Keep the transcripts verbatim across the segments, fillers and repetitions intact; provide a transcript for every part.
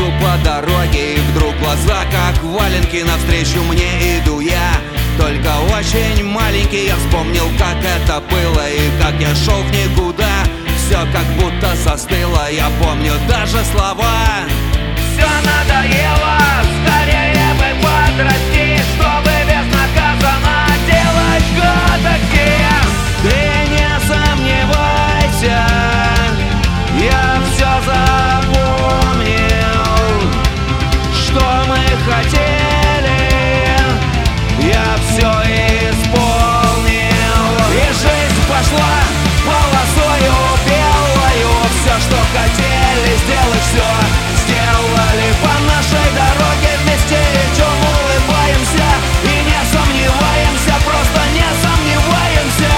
Иду по дороге, и вдруг глаза как валенки. Навстречу мне иду я, только очень маленький. Я вспомнил, как это было и как я шел в никуда. Все как будто застыло, я помню даже слова. Все надоело, скорее бы подрасти, чтобы безнаказанно делать гадости. Ты не сомневайся, я все запомнил, что мы хотели, я все исполнил. И жизнь пошла полосою белою. Все, что хотели сделать, все сделали. По нашей дороге вместе идем, улыбаемся и не сомневаемся, просто не сомневаемся.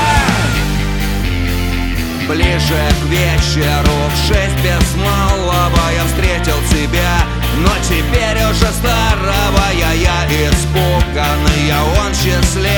Ближе к вечеру, в шесть без малого, я встретил тебя, но теперь уже старого. Я, я испуганный, а он счастливый.